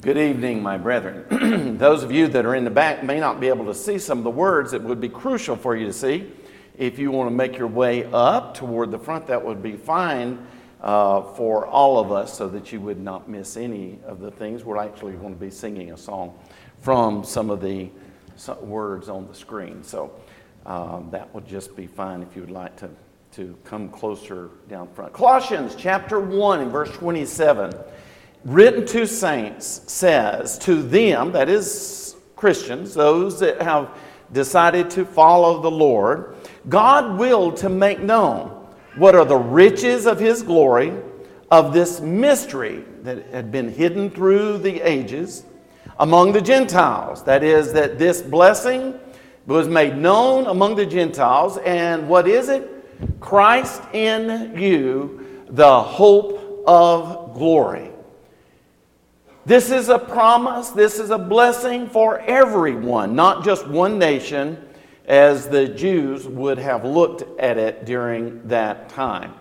Good evening, my brethren. Those of you that are in the back may not be able to see some of the words that would be crucial for you to see. If you want to make your way up toward the front, that would be fine for all of us so that you would not miss any of the things. We're actually going to be singing a song from some of the words on the screen. So that would just be fine if you would like to come closer down front. Colossians chapter 1 and verse 27. Written to saints says, to them, that is Christians, those that have decided to follow the Lord, God willed to make known what are the riches of His glory, of this mystery that had been hidden through the ages among the Gentiles. That is, that this blessing was made known among the Gentiles. And what is it? Christ in you, the hope of glory. This is a promise, this is a blessing for everyone, not just one nation, as the Jews would have looked at it during that time.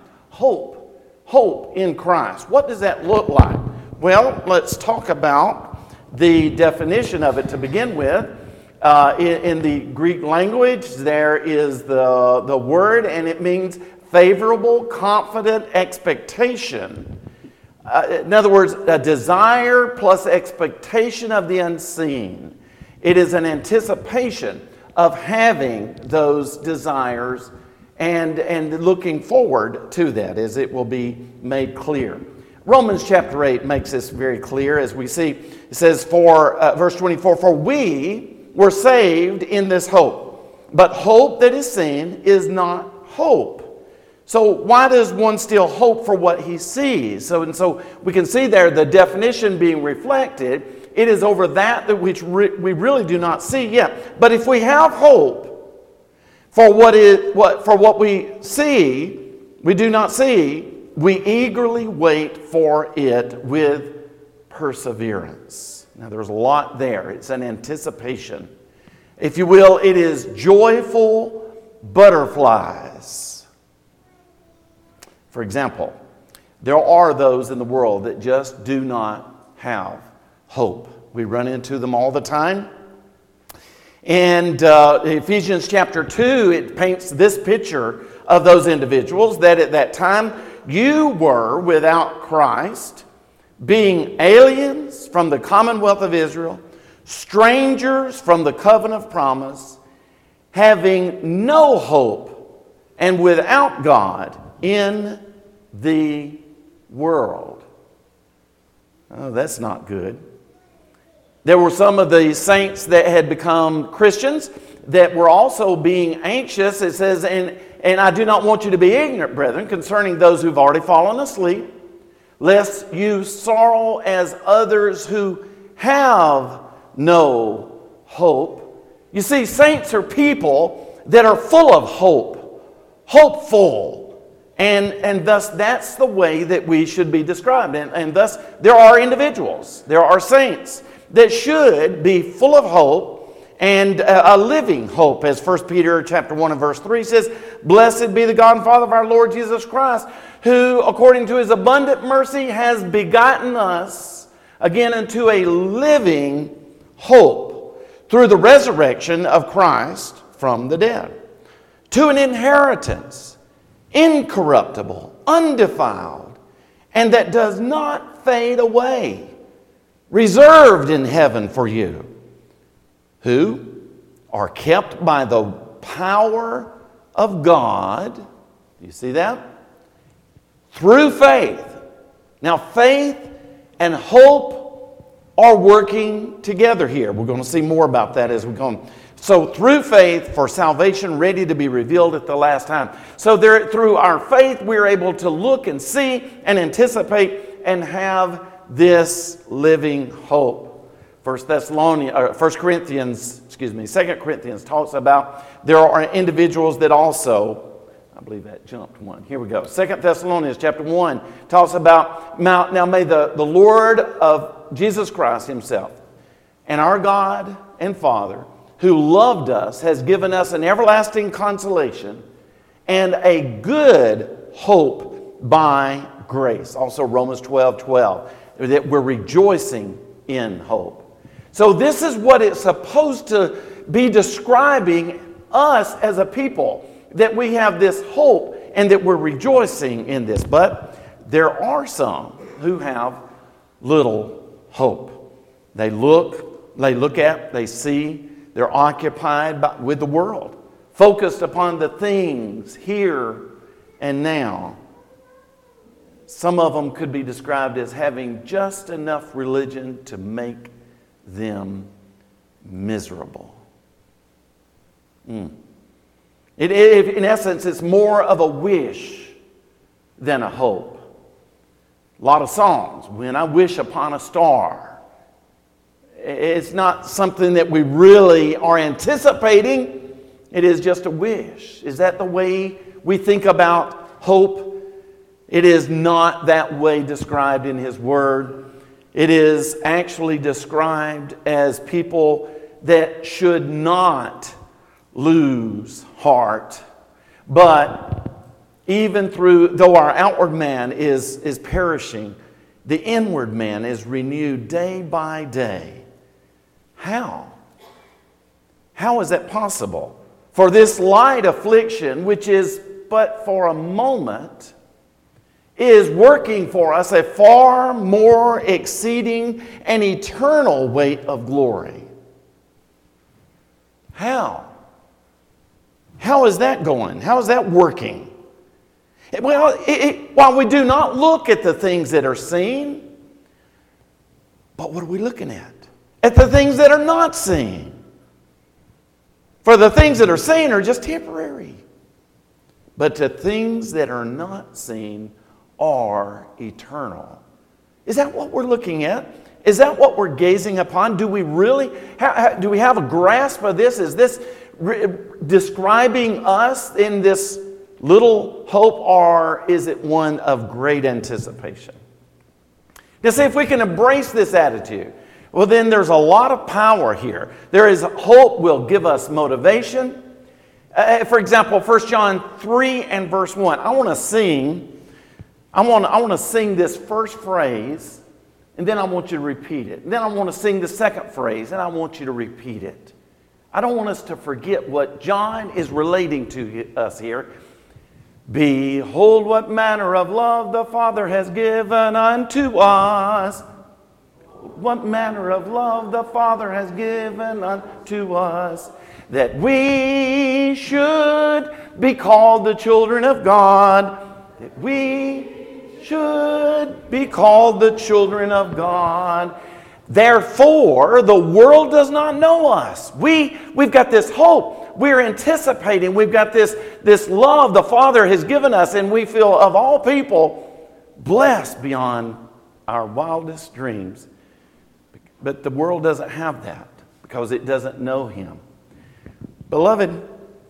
Hope in Christ. What does that look like? Well, let's talk about the definition of it to begin with. In the Greek language, there is the word, and it means favorable, confident expectation. In other words, a desire plus expectation of the unseen. It is an anticipation of having those desires and looking forward to that, as it will be made clear. Romans chapter 8 makes this very clear, as we see. It says, verse 24, for we were saved in this hope, but hope that is seen is not hope. So why does one still hope for what he sees? So we can see there the definition being reflected. It is over that which we really do not see yet. But if we have hope for what we see, we do not see, we eagerly wait for it with perseverance. Now there's a lot there. It's an anticipation. If you will, it is joyful butterflies. For example, there are those in the world that just do not have hope. We run into them all the time. And Ephesians chapter 2, it paints this picture of those individuals that at that time you were without Christ, being aliens from the commonwealth of Israel, strangers from the covenant of promise, having no hope and without God in the world. Oh, that's not good. There were some of the saints that had become Christians that were also being anxious. It says, and I do not want you to be ignorant, brethren, concerning those who've already fallen asleep, lest you sorrow as others who have no hope. You see, saints are people that are full of hope, hopeful. And thus that's the way that we should be described. And thus there are individuals, there are saints that should be full of hope and a living hope. As 1 Peter chapter 1 and verse 3 says, blessed be the God and Father of our Lord Jesus Christ, who according to His abundant mercy has begotten us again into a living hope through the resurrection of Christ from the dead, to an inheritance incorruptible, undefiled, and that does not fade away, reserved in heaven for you, who are kept by the power of God. Do you see that? Through faith. Now, faith and hope are working together here. We're going to see more about that as we go on. So through faith for salvation ready to be revealed at the last time. So through our faith we're able to look and see and anticipate and have this living hope. 2 Corinthians talks about there are individuals that also, I believe that jumped one. Here we go. 2 Thessalonians chapter 1 talks about, now may the Lord of Jesus Christ Himself and our God and Father, who loved us, has given us an everlasting consolation and a good hope by grace. Also Romans 12:12, that we're rejoicing in hope. So this is what it's supposed to be describing us as a people, that we have this hope and that we're rejoicing in this. But there are some who have little hope. They look at, they see, they're occupied with the world, focused upon the things here and now. Some of them could be described as having just enough religion to make them miserable. In essence, it's more of a wish than a hope. A lot of songs, when I wish upon a star. It's not something that we really are anticipating. It is just a wish. Is that the way we think about hope? It is not that way described in His Word. It is actually described as people that should not lose heart. But even though our outward man is perishing, the inward man is renewed day by day. How? How is that possible? For this light affliction, which is but for a moment, is working for us a far more exceeding and eternal weight of glory. How? How is that going? How is that working? Well, while we do not look at the things that are seen, but what are we looking at? At the things that are not seen. For the things that are seen are just temporary. But the things that are not seen are eternal. Is that what we're looking at? Is that what we're gazing upon? Do we really, do we have a grasp of this? Is this describing us in this little hope, or is it one of great anticipation? Now, see, if we can embrace this attitude, well, then there's a lot of power here. There is hope will give us motivation. For example, 1 John 3 and verse 1. I want to sing this first phrase, and then I want you to repeat it. And then I want to sing the second phrase, and I want you to repeat it. I don't want us to forget what John is relating to us here. Behold, what manner of love the Father has given unto us. What manner of love the Father has given unto us, that we should be called the children of God. That we should be called the children of God. Therefore, the world does not know us. We've got this hope. We're anticipating. We've got this love the Father has given us, and we feel, of all people, blessed beyond our wildest dreams. But the world doesn't have that because it doesn't know Him. Beloved,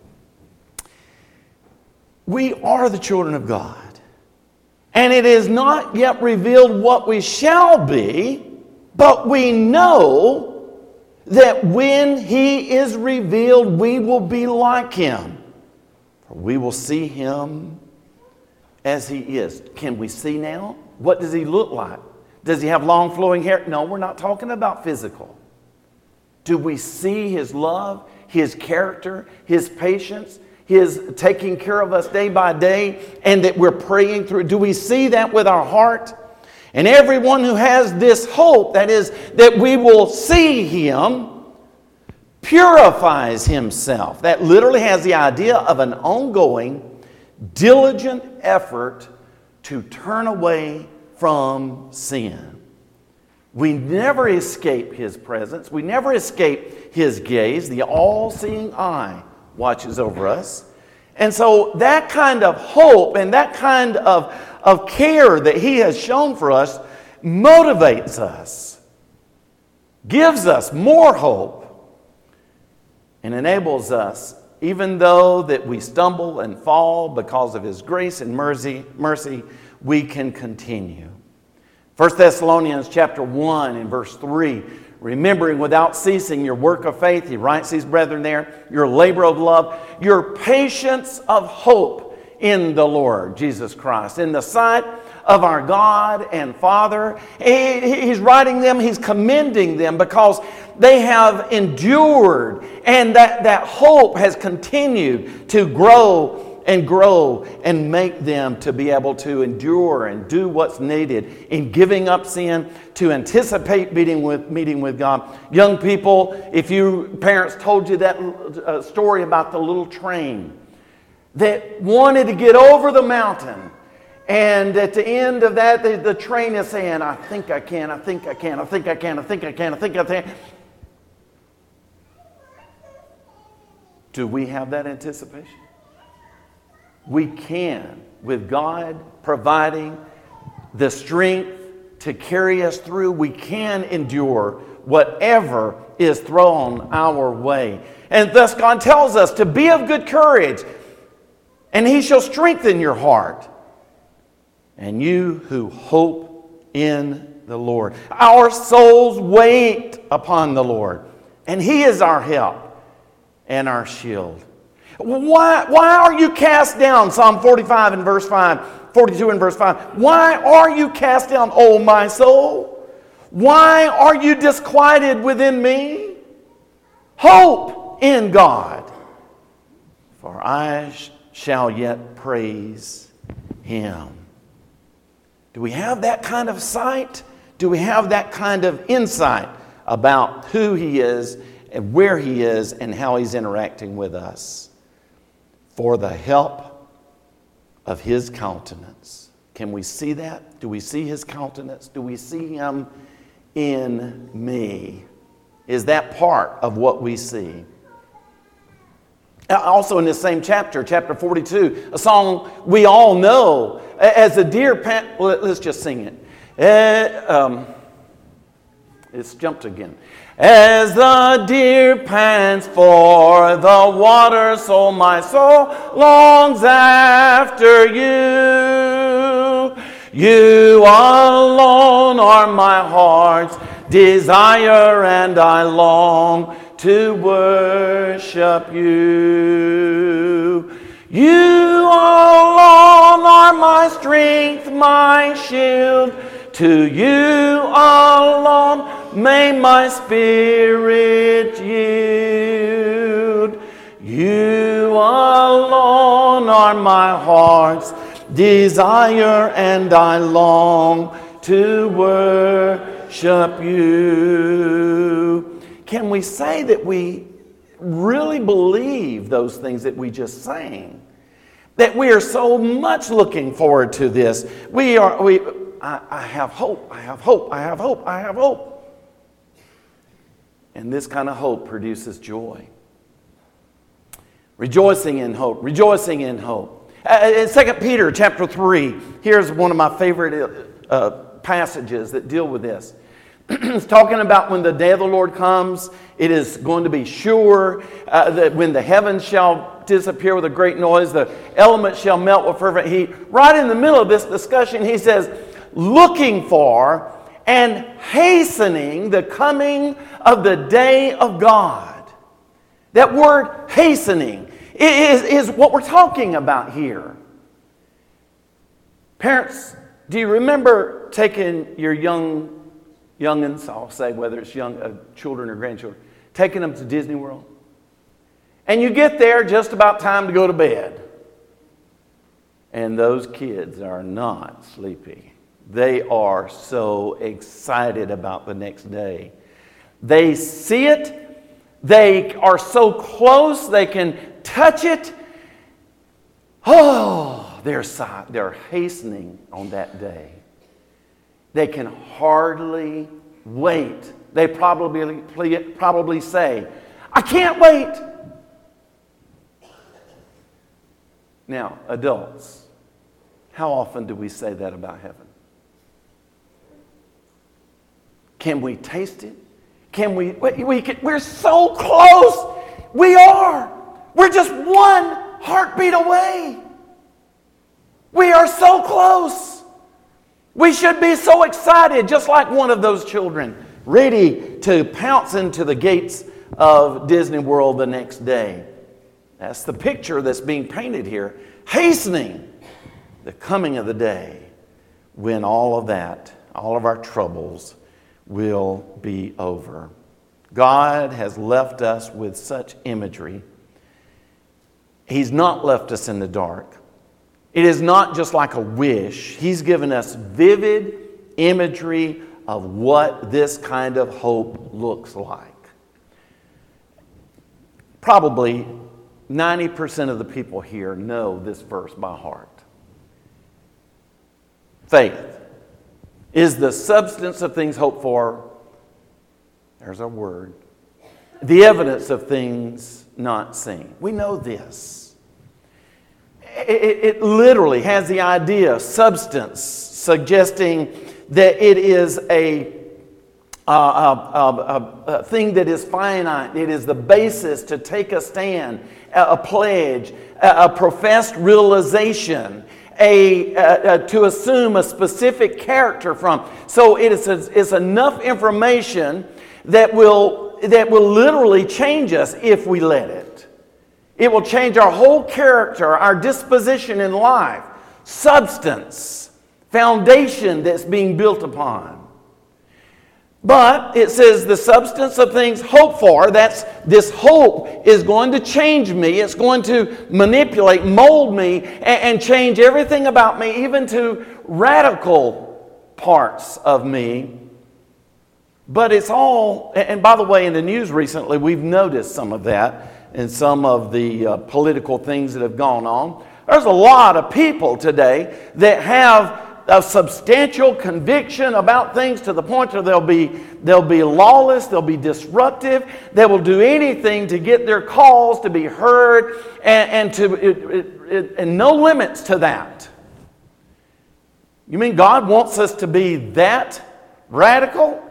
we are the children of God. And it is not yet revealed what we shall be, but we know that when He is revealed, we will be like Him. For we will see Him as He is. Can we see now? What does He look like? Does He have long flowing hair? No, we're not talking about physical. Do we see His love, His character, His patience, His taking care of us day by day, and that we're praying through? Do we see that with our heart? And everyone who has this hope, that is, that we will see Him, purifies himself. That literally has the idea of an ongoing, diligent effort to turn away from sin. We never escape His presence. We never escape His gaze. The all-seeing eye watches over us. And so that kind of hope and that kind of care that He has shown for us motivates us, gives us more hope, and enables us, even though that we stumble and fall because of His grace and mercy, we can continue. 1 Thessalonians chapter 1 and verse 3, remembering without ceasing your work of faith, he writes these brethren there, your labor of love, your patience of hope in the Lord Jesus Christ, in the sight of our God and Father. He's writing them, he's commending them because they have endured, and that hope has continued to grow and make them to be able to endure and do what's needed in giving up sin, to anticipate meeting with God. Young people, if you parents told you that story about the little train that wanted to get over the mountain, and at the end of that, the train is saying, I think I can, I think I can, I think I can, I think I can, I think I can. Do we have that anticipation? We can, with God providing the strength to carry us through, we can endure whatever is thrown our way. And thus God tells us to be of good courage, and he shall strengthen your heart. And you who hope in the Lord. Our souls wait upon the Lord, and he is our help and our shield. Why are you cast down? Psalm 45 and verse 5, 42 and verse 5. Why are you cast down, O my soul? Why are you disquieted within me? Hope in God, for I shall yet praise him. Do we have that kind of sight? Do we have that kind of insight about who he is and where he is and how he's interacting with us? For the help of his countenance. Can we see that? Do we see his countenance? Do we see him in me? Is that part of what we see? Also in this same chapter, chapter 42, a song we all know, as a deer pant. Well, let's just sing it. It's jumped again. As the deer pants for the water, so my soul longs after you. You alone are my heart's desire, and I long to worship you. You alone are my strength, my shield. To you alone may my spirit yield. You alone are my heart's desire, and I long to worship you. Can we say that we really believe those things that we just sang? That we are so much looking forward to this. I have hope, I have hope, I have hope, I have hope. And this kind of hope produces joy. Rejoicing in hope, rejoicing in hope. In 2 Peter chapter 3, here's one of my favorite passages that deal with this. It's talking about when the day of the Lord comes, it is going to be sure that when the heavens shall disappear with a great noise, the elements shall melt with fervent heat. Right in the middle of this discussion, he says, looking for and hastening the coming of the day of God. That word hastening is what we're talking about here. Parents, do you remember taking your youngins, I'll say whether it's young children or grandchildren, taking them to Disney World? And you get there just about time to go to bed. And those kids are not sleepy. They are so excited about the next day. They see it. They are so close. They can touch it. Oh, they're hastening on that day. They can hardly wait. They probably say, I can't wait. Now, adults, how often do we say that about heaven? Can we taste it? We're so close. We are. We're just one heartbeat away. We are so close. We should be so excited, just like one of those children, ready to pounce into the gates of Disney World the next day. That's the picture that's being painted here. Hastening the coming of the day when all of that, all of our troubles will be over. God has left us with such imagery. He's not left us in the dark. It is not just like a wish. He's given us vivid imagery of what this kind of hope looks like. Probably 90% of the people here know this verse by heart. Faith is the substance of things hoped for. There's our word. The evidence of things not seen. We know this. It literally has the idea of substance, suggesting that it is a thing that is finite. It is the basis to take a stand, a pledge, a professed realization, to assume a specific character from. So it's enough information that will literally change us if we let it. It will change our whole character, our disposition in life, substance, foundation that's being built upon. But it says the substance of things hoped for, this hope is going to change me. It's going to manipulate, mold me, and change everything about me, even to radical parts of me. But it's all, and by the way, in the news recently, we've noticed some of that in some of the political things that have gone on. There's a lot of people today that have a substantial conviction about things to the point where they'll be lawless, they'll be disruptive, they will do anything to get their calls to be heard, and no limits to that. You mean God wants us to be that radical?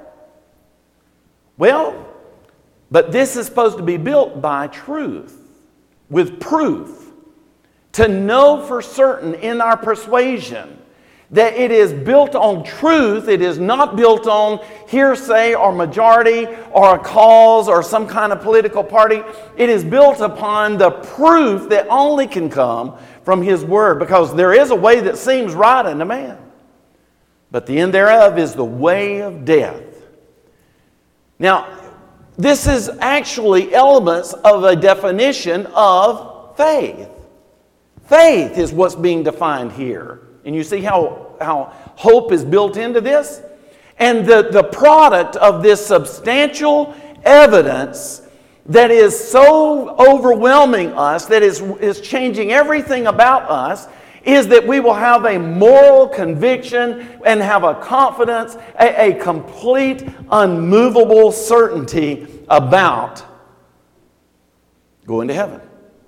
Well, but this is supposed to be built by truth, with proof, to know for certain in our persuasion that it is built on truth. It is not built on hearsay or majority or a cause or some kind of political party. It is built upon the proof that only can come from His Word, because there is a way that seems right unto man, but the end thereof is the way of death. Now, this is actually elements of a definition of faith. Faith is what's being defined here. And you see how hope is built into this? And the product of this substantial evidence that is so overwhelming us, that is changing everything about us, is that we will have a moral conviction and have a confidence, a complete, unmovable certainty about going to heaven.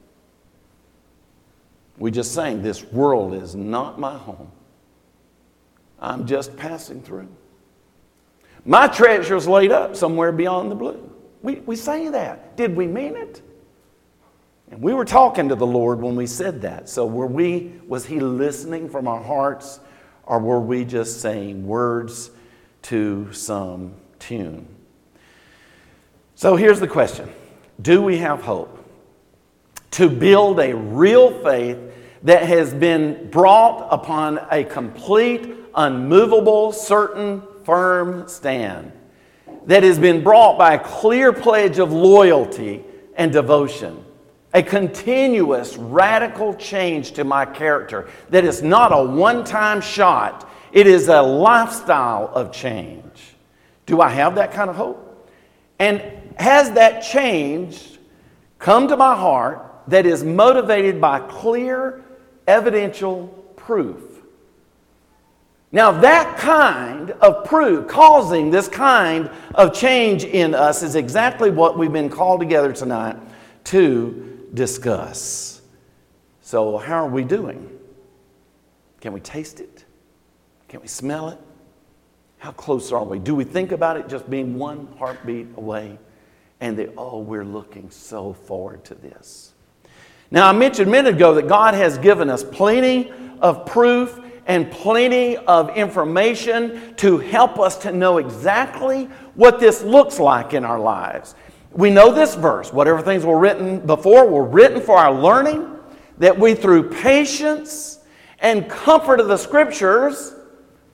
We just sang, this world is not my home. I'm just passing through. My treasure's laid up somewhere beyond the blue. We say that. Did we mean it? And we were talking to the Lord when we said that. So was He listening from our hearts, or were we just saying words to some tune? So here's the question. Do we have hope to build a real faith that has been brought upon a complete, unmovable, certain, firm stand, that has been brought by a clear pledge of loyalty and devotion, a continuous, radical change to my character, that is not a one-time shot, it is a lifestyle of change? Do I have that kind of hope? And has that change come to my heart that is motivated by clear, evidential proof? Now, that kind of proof, causing this kind of change in us, is exactly what we've been called together tonight to discuss. So, how are we doing? Can we taste it? Can we smell it? How close are we? Do we think about it just being one heartbeat away? And we're looking so forward to this. Now, I mentioned a minute ago that God has given us plenty of proof and plenty of information to help us to know exactly what this looks like in our lives. We know this verse, whatever things were written before were written for our learning, that we through patience and comfort of the Scriptures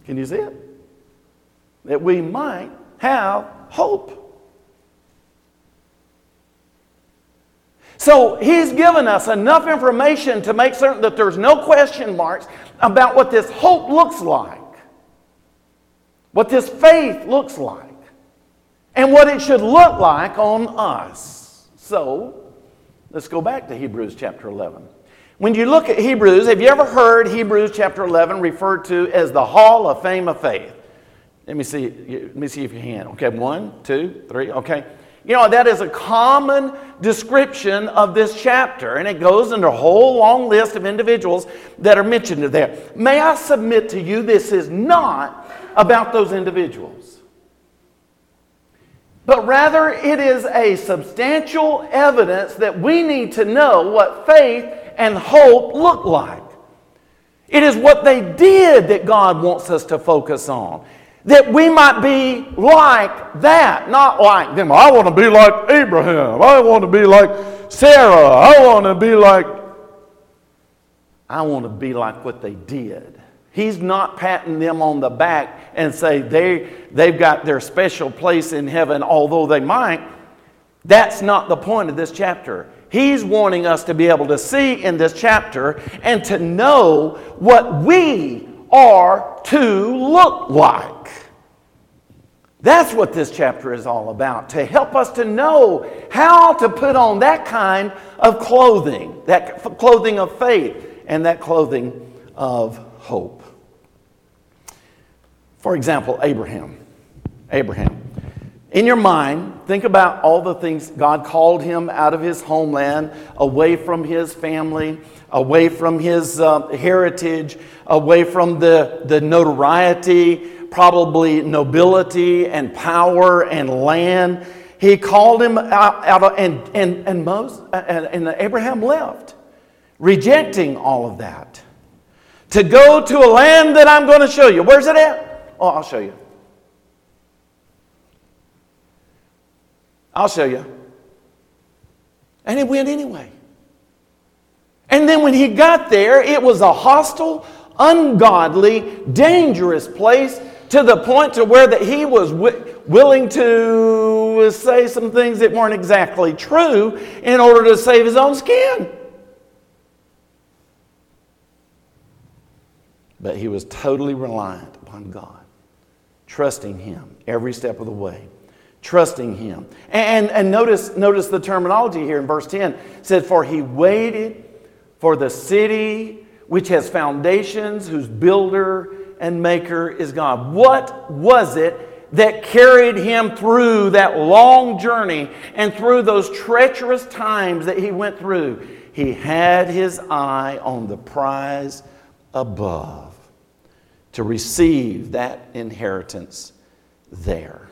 Can you see it? That we might have hope. So he's given us enough information to make certain that there's no question marks about what this hope looks like, what this faith looks like, and what it should look like on us. So let's go back to Hebrews chapter 11. When you look at Hebrews, have you ever heard Hebrews chapter 11 referred to as the Hall of Fame of Faith? Let me see if you can. Okay, 1, 2, 3, okay. You know, that is a common description of this chapter, and it goes into a whole long list of individuals that are mentioned there. May I submit to you, this is not about those individuals, but rather it is a substantial evidence that we need to know what faith and hope look like. It is what they did that God wants us to focus on. That we might be like that, not like them. I want to be like Abraham. I want to be like Sarah. I want to be like what they did. He's not patting them on the back and say they've got their special place in heaven, although they might. That's not the point of this chapter. He's wanting us to be able to see in this chapter and to know what we are to look like. That's what this chapter is all about, to help us to know how to put on that kind of clothing, that clothing of faith and that clothing of hope. For example, Abraham. In your mind, think about all the things God called him out of his homeland, away from his family, away from his heritage, away from the notoriety, probably nobility and power and land. He called him out and Abraham left, rejecting all of that, to go to a land that I'm going to show you. Where's it at? Oh, I'll show you. I'll show you. And he went anyway. And then when he got there, it was a hostile, ungodly, dangerous place, to the point to where that he was willing to say some things that weren't exactly true in order to save his own skin. But he was totally reliant upon God, trusting him every step of the way. Trusting him. And notice the terminology here in verse 10. It said, for he waited for the city which has foundations, whose builder and maker is God. What was it that carried him through that long journey and through those treacherous times that he went through? He had his eye on the prize above to receive that inheritance there.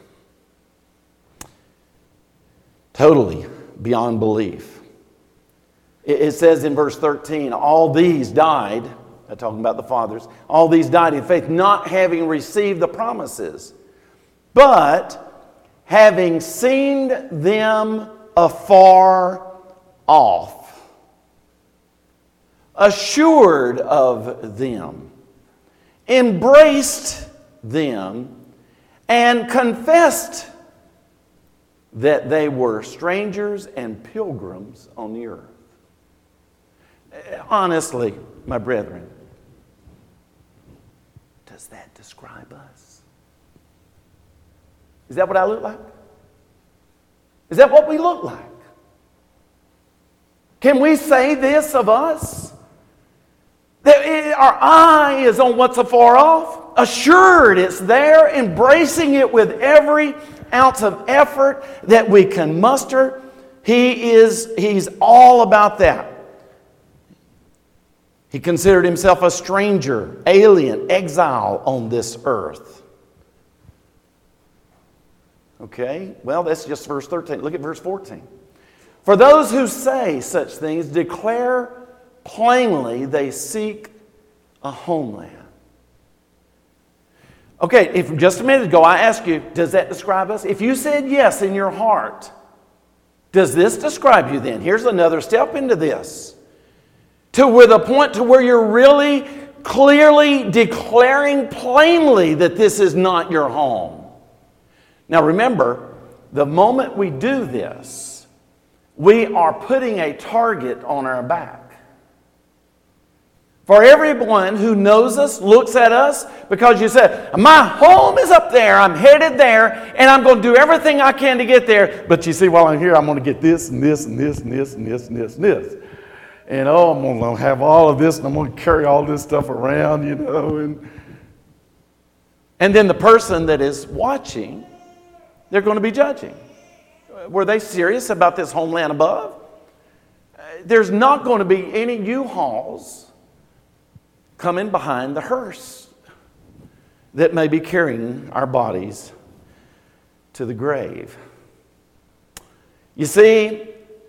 Totally beyond belief. It says in verse 13, all these died, talking about the fathers, all these died in faith, not having received the promises, but having seen them afar off, assured of them, embraced them, and confessed that they were strangers and pilgrims on the earth. Honestly, my brethren, does that describe us? Is that what I look like? Is that what we look like? Can we say this of us? That our eye is on what's afar off, assured it's there, embracing it with every ounce of effort that we can muster. He's all about that. He considered himself a stranger, alien, exile on this earth. Okay, well, that's just verse 13. Look at verse 14. For those who say such things declare plainly they seek a homeland. Okay, if just a minute ago I asked you, does that describe us? If you said yes in your heart, does this describe you then? Here's another step into this. To where the point to where you're really clearly declaring plainly that this is not your home. Now remember, the moment we do this, we are putting a target on our back. For everyone who knows us, looks at us, because you said, my home is up there, I'm headed there, and I'm going to do everything I can to get there. But you see, while I'm here, I'm going to get this and this and this and this and this and this and this. And I'm going to have all of this, and I'm going to carry all this stuff around, And then the person that is watching, they're going to be judging. Were they serious about this homeland above? There's not going to be any U-Hauls coming behind the hearse that may be carrying our bodies to the grave. You see,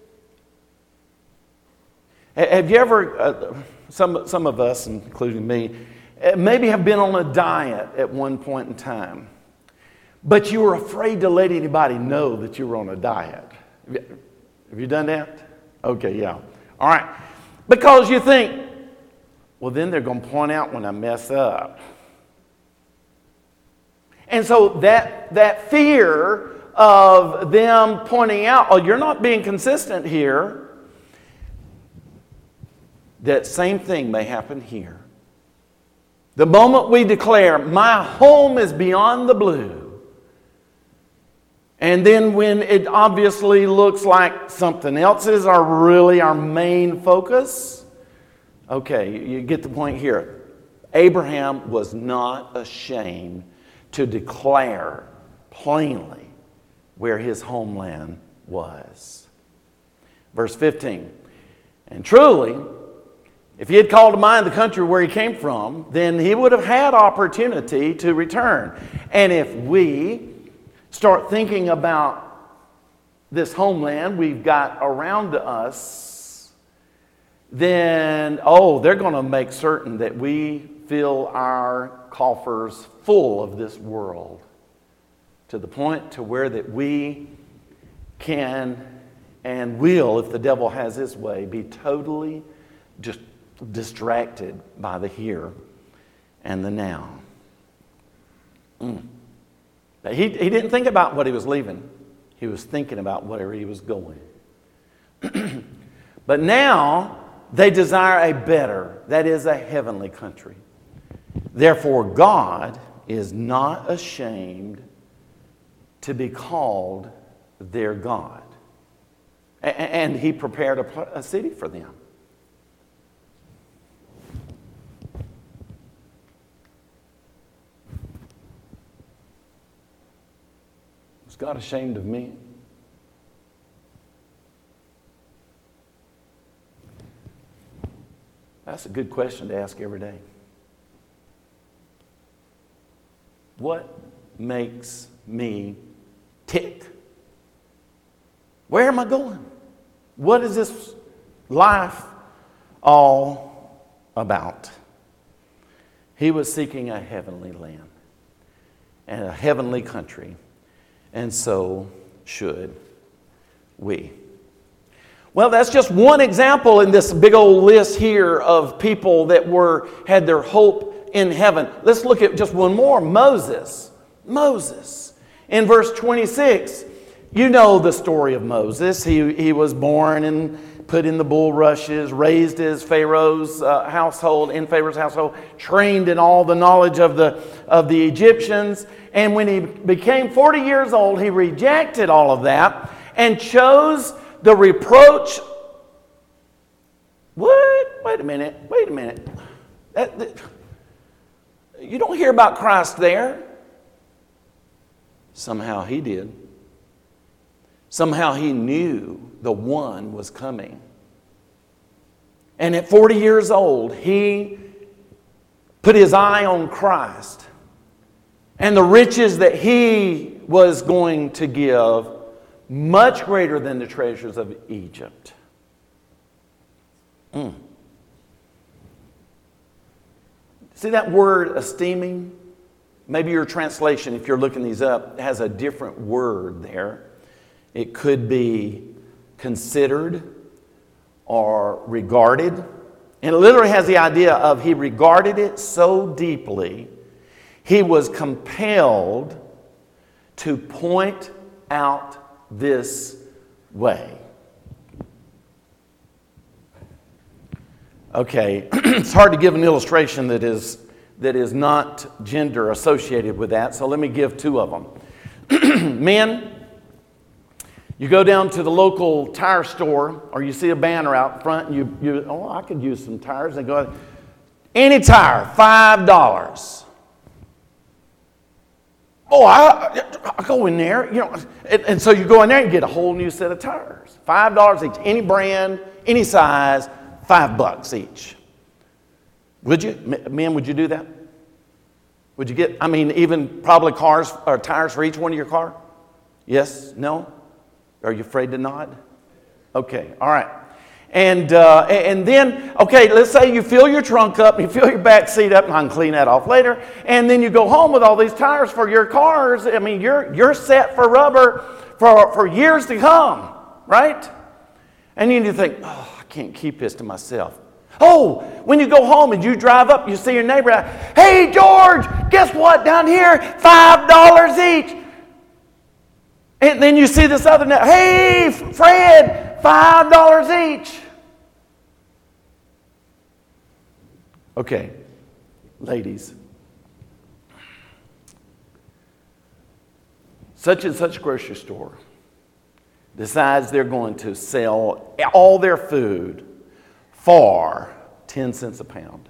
have you ever, some of us, including me, maybe have been on a diet at one point in time, but you were afraid to let anybody know that you were on a diet? Have you done that? Okay, yeah. All right. Because you think, well, then they're going to point out when I mess up. And so that fear of them pointing out, oh, you're not being consistent here, that same thing may happen here. The moment we declare, my home is beyond the blue, and then when it obviously looks like something else is really our main focus, okay, you get the point here. Abraham was not ashamed to declare plainly where his homeland was. Verse 15, and truly, if he had called to mind the country where he came from, then he would have had opportunity to return. And if we start thinking about this homeland we've got around us, then, they're going to make certain that we fill our coffers full of this world to the point to where that we can and will, if the devil has his way, be totally just distracted by the here and the now. But he didn't think about what he was leaving. He was thinking about where he was going. But now they desire a better, that is a heavenly country. Therefore, God is not ashamed to be called their God. And he prepared a city for them. Was God ashamed of me? That's a good question to ask every day. What makes me tick? Where am I going? What is this life all about? He was seeking a heavenly land and a heavenly country, and so should we. Well, that's just one example in this big old list here of people that had their hope in heaven. Let's look at just one more. Moses. In verse 26, you know the story of Moses. He was born and put in the bulrushes, raised as Pharaoh's household, in Pharaoh's household, trained in all the knowledge of the Egyptians. And when he became 40 years old, he rejected all of that and chose the reproach. What? Wait a minute. You don't hear about Christ there. Somehow he did. Somehow he knew the one was coming. And at 40 years old, he put his eye on Christ and the riches that he was going to give, much greater than the treasures of Egypt. See that word esteeming? Maybe your translation, if you're looking these up, has a different word there. It could be considered or regarded. And it literally has the idea of he regarded it so deeply, he was compelled to point out this way. Okay, it's hard to give an illustration that is not gender associated with that, so let me give two of them. Men, you go down to the local tire store, or you see a banner out front, and I could use some tires. They go, any tire, $5. Oh, I go in there, and so you go in there and get a whole new set of tires. $5 each, any brand, any size, $5 each. Would you? Men, would you do that? Would you get, even probably cars or tires for each one of your car? Yes? No? Are you afraid to nod? Okay, all right. And then, okay, let's say you fill your trunk up, you fill your back seat up, and I can clean that off later, and then you go home with all these tires for your cars. You're set for rubber for years to come, right? And you need to think, oh, I can't keep this to myself. Oh, when you go home and you drive up, you see your neighbor, hey, George, guess what, down here, $5 each. And then you see this other, hey, Fred, $5 each. Okay, ladies. Such and such grocery store decides they're going to sell all their food for 10 cents a pound.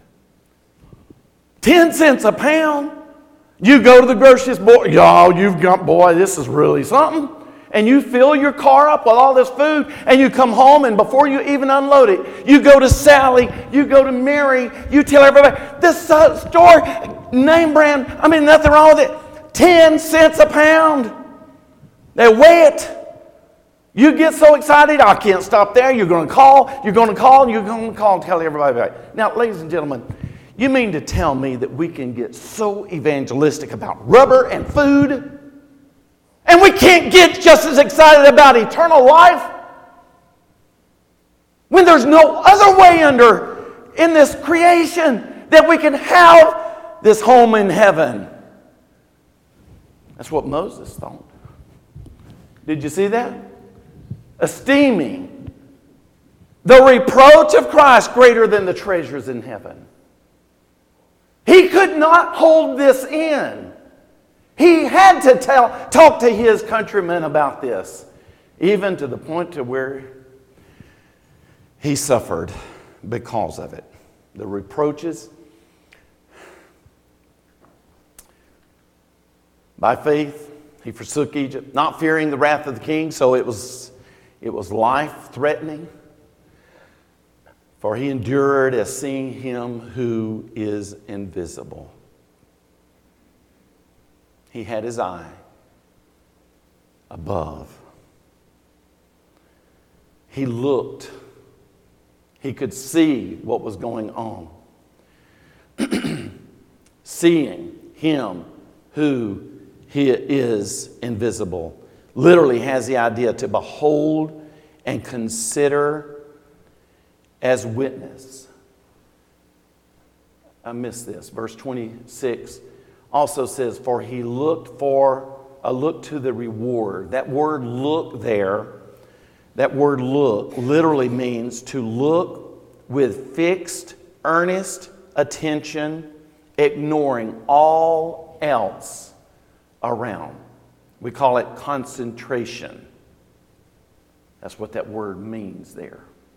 10 cents a pound? You go to the grocery store, boy, this is really something. And you fill your car up with all this food, and you come home, and before you even unload it, you go to Sally, you go to Mary, you tell everybody, this store, name brand, nothing wrong with it, 10 cents a pound. They weigh it. You get so excited, I can't stop there. You're going to call, tell everybody about it. Now, ladies and gentlemen, you mean to tell me that we can get so evangelistic about rubber and food, and we can't get just as excited about eternal life? When there's no other way in this creation that we can have this home in heaven. That's what Moses thought. Did you see that? Esteeming the reproach of Christ greater than the treasures in heaven. He could not hold this in. He had to talk to his countrymen about this, even to the point to where he suffered because of it. The reproaches. By faith, he forsook Egypt, not fearing the wrath of the king, so it was life-threatening. For he endured as seeing him who is invisible. He had his eye above. He looked. He could see what was going on. Seeing him who he is invisible literally has the idea to behold and consider as witness. I missed this. Verse 26 also says, for he looked to the reward. That word look there, that word look literally means to look with fixed, earnest attention, ignoring all else around. We call it concentration. That's what that word means there.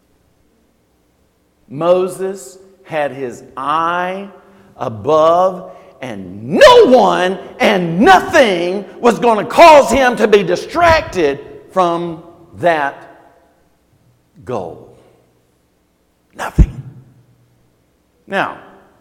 Moses had his eye above, and no one and nothing was going to cause him to be distracted from that goal. Nothing. Now,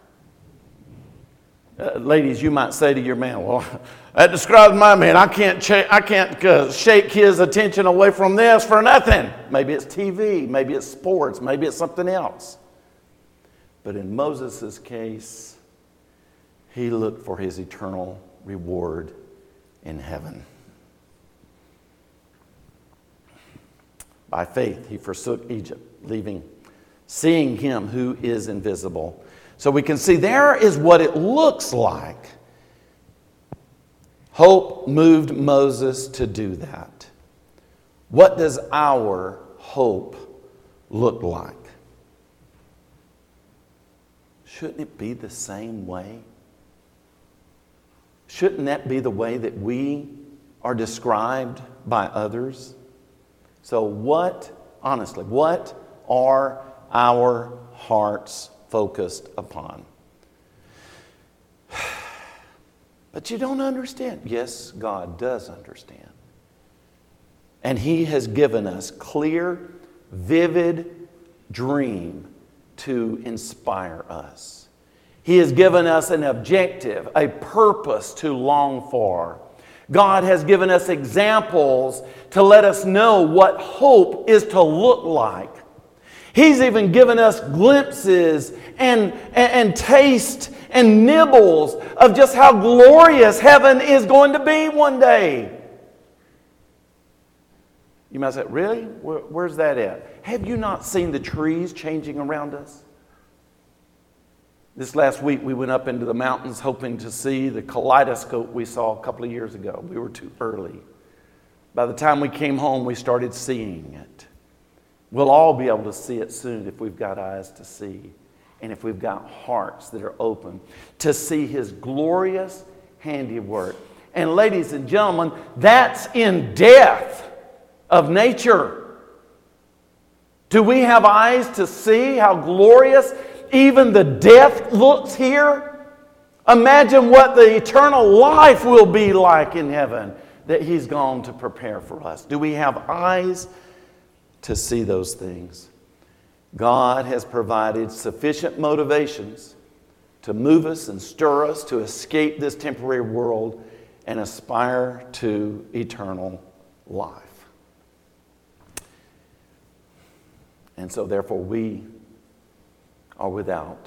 ladies, you might say to your man, well, that describes my man. I can't shake his attention away from this for nothing. Maybe it's TV, maybe it's sports, maybe it's something else. But in Moses' case, he looked for his eternal reward in heaven. By faith, he forsook Egypt, leaving seeing him who is invisible. So we can see there is what it looks like. Hope moved Moses to do that. What does our hope look like? Shouldn't it be the same way? Shouldn't that be the way that we are described by others? So honestly, what are our hearts focused upon? But you don't understand. Yes, God does understand. And He has given us clear, vivid dream to inspire us. He has given us an objective, a purpose to long for. God has given us examples to let us know what hope is to look like. He's even given us glimpses and taste and nibbles of just how glorious heaven is going to be one day. You might say, really? Where's that at? Have you not seen the trees changing around us? This last week we went up into the mountains hoping to see the kaleidoscope we saw a couple of years ago. We were too early. By the time we came home, we started seeing it. We'll all be able to see it soon if we've got eyes to see and if we've got hearts that are open to see His glorious handiwork. And ladies and gentlemen, that's in death of nature. Do we have eyes to see how glorious even the death looks here? Imagine what the eternal life will be like in heaven that He's gone to prepare for us. Do we have eyes to see those things? God has provided sufficient motivations to move us and stir us to escape this temporary world and aspire to eternal life. And so therefore we are without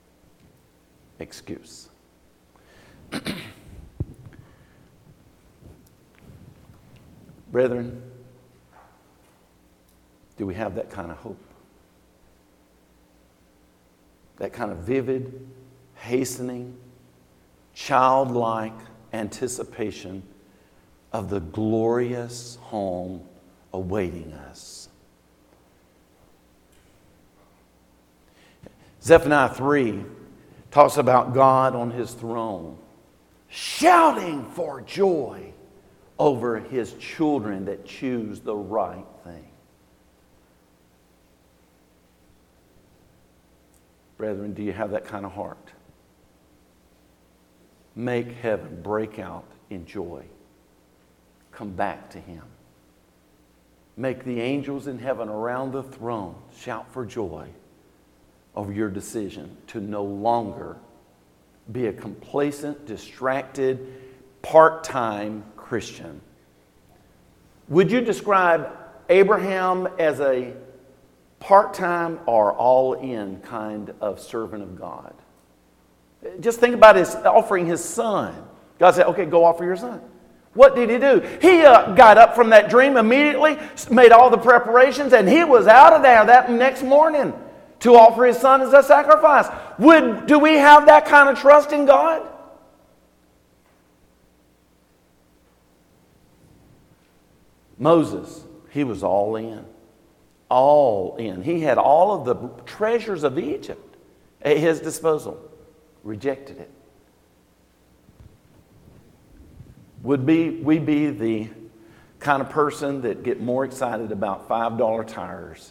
excuse. Brethren, do we have that kind of hope? That kind of vivid, hastening, childlike anticipation of the glorious home awaiting us. Zephaniah 3 talks about God on His throne, shouting for joy over His children that choose the right thing. Brethren, do you have that kind of heart? Make heaven break out in joy. Come back to Him. Make the angels in heaven around the throne shout for joy over your decision to no longer be a complacent, distracted, part-time Christian. Would you describe Abraham as a part-time or all-in kind of servant of God? Just think about his offering his son. God said, okay, go offer your son. What did he do? He got up from that dream immediately, made all the preparations, and he was out of there that next morning to offer his son as a sacrifice. Do we have that kind of trust in God? Moses, he was all in. All in. He had all of the treasures of Egypt at his disposal. Rejected it. Would we be the kind of person that get more excited about $5 tires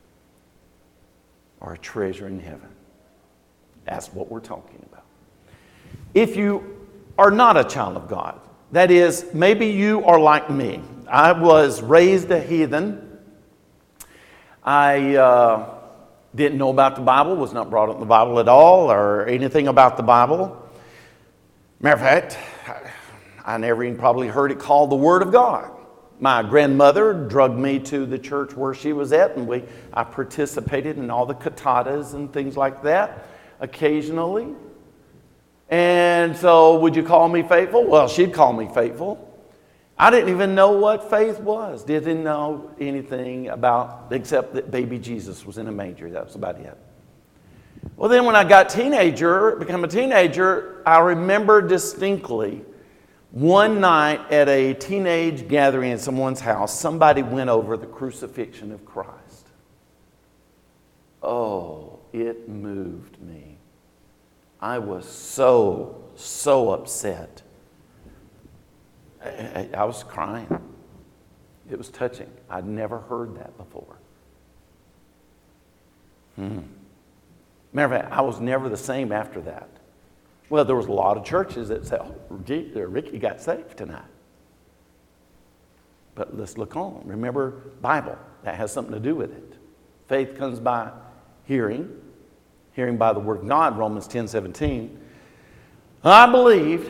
or a treasure in heaven? That's what we're talking about. If you are not a child of God, that is, maybe you are like me. I was raised a heathen. I didn't know about the Bible, was not brought up in the Bible at all or anything about the Bible. Matter of fact, I never even probably heard it called the Word of God. My grandmother drugged me to the church where she was at, and I participated in all the cantatas and things like that occasionally. And so would you call me faithful? Well, she'd call me faithful. I didn't even know what faith was. Didn't know anything about, except that baby Jesus was in a manger. That was about it. Well, then when I became a teenager, I remember distinctly one night at a teenage gathering in someone's house, somebody went over the crucifixion of Christ. Oh, it moved me. I was so upset. I was crying. It was touching. I'd never heard that before. Matter of fact, I was never the same after that. Well, there was a lot of churches that said, oh, Ricky got saved tonight. But let's look on. Remember, Bible, that has something to do with it. Faith comes by hearing by the word of God, Romans 10:17. I believed,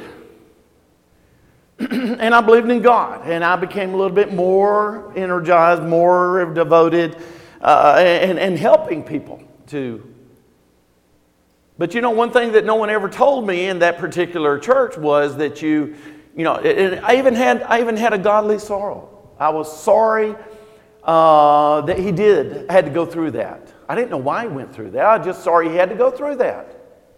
and I believed in God, and I became a little bit more energized, more devoted, and helping people to. But you know, one thing that no one ever told me in that particular church was that I even had a godly sorrow. I was sorry that he had to go through that. I didn't know why he went through that. I was just sorry he had to go through that.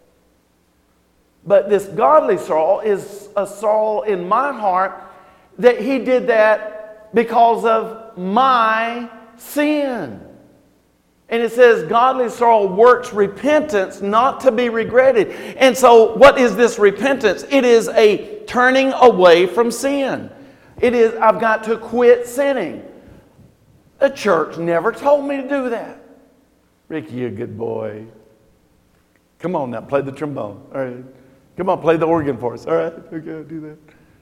But this godly sorrow is a sorrow in my heart that he did that because of my sin. And it says, godly sorrow works repentance, not to be regretted. And so, what is this repentance? It is a turning away from sin. It is, I've got to quit sinning. The church never told me to do that. Ricky, you're a good boy. Come on now, play the trombone. All right. Come on, play the organ for us. All right, okay, I'll do that.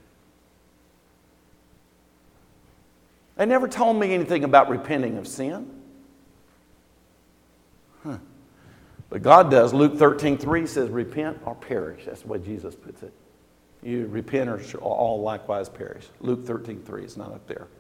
They never told me anything about repenting of sin. But God does. Luke 13:3 says, repent or perish. That's the way Jesus puts it. You repent or all likewise perish. Luke 13:3 is not up there.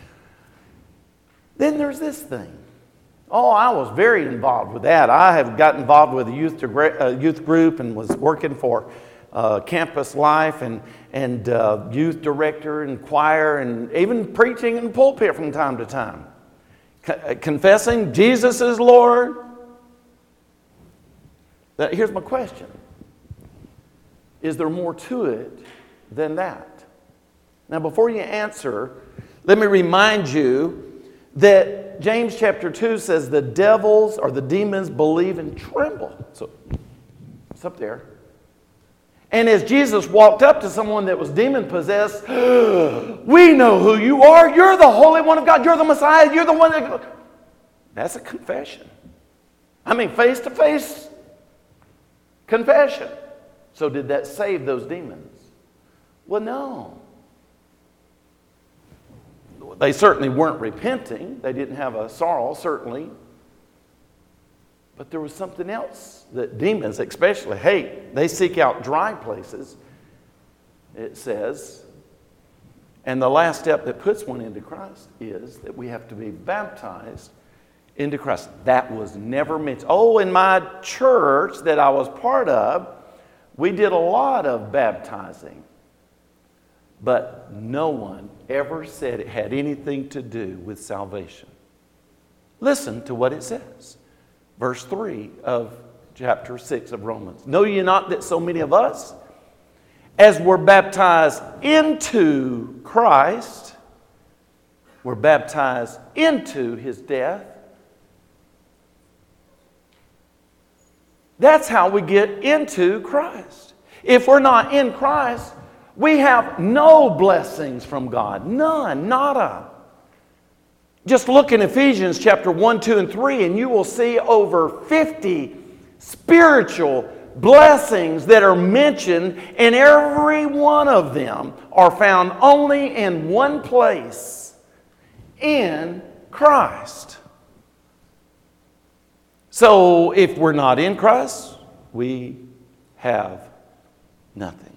Then there's this thing. Oh, I was very involved with that. I have got involved with a youth group and was working for campus life and youth director and choir and even preaching in the pulpit from time to time. Confessing Jesus is Lord. Here's my question. Is there more to it than that? Now, before you answer, let me remind you that James chapter 2 says the devils or the demons believe and tremble. So, it's up there. And as Jesus walked up to someone that was demon-possessed, we know who you are. You're the Holy One of God. You're the Messiah. You're the one that... That's a confession. I mean, face-to-face confession. So did that save those demons? Well, no. They certainly weren't repenting. They didn't have a sorrow, certainly. But there was something else that demons especially hate. They seek out dry places, it says. And the last step that puts one into Christ is that we have to be baptized into Christ. That was never mentioned. Oh, in my church that I was part of, we did a lot of baptizing. But no one ever said it had anything to do with salvation. Listen to what it says. Verse 3 of chapter 6 of Romans. Know ye not that so many of us, as were baptized into Christ, were baptized into his death? That's how we get into Christ. If we're not in Christ, we have no blessings from God. None. Nada. Just look in Ephesians chapter 1, 2, and 3, and you will see over 50 spiritual blessings that are mentioned, and every one of them are found only in one place, in Christ. So if we're not in Christ, we have nothing.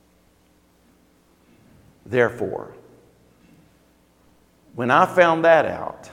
Therefore, when I found that out,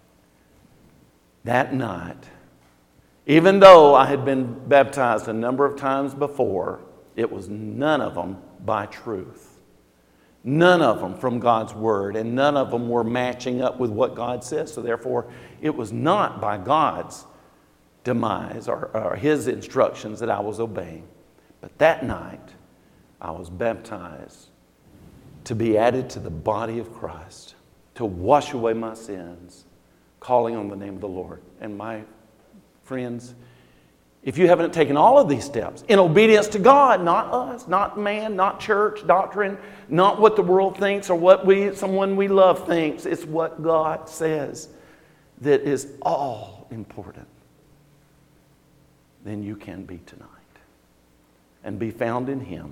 that night, even though I had been baptized a number of times before, it was none of them by truth. None of them from God's Word, and none of them were matching up with what God says. So therefore, it was not by God's demise or His instructions that I was obeying. But that night, I was baptized to be added to the body of Christ, to wash away my sins, calling on the name of the Lord. And my friends, if you haven't taken all of these steps in obedience to God, not us, not man, not church doctrine, not what the world thinks or what someone we love thinks, it's what God says that is all important, then you can be tonight and be found in Him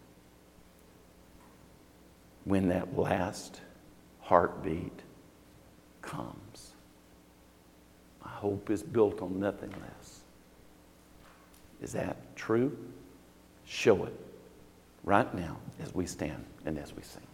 when that last heartbeat comes. My hope is built on nothing less. Is that true? Show it right now as we stand and as we sing.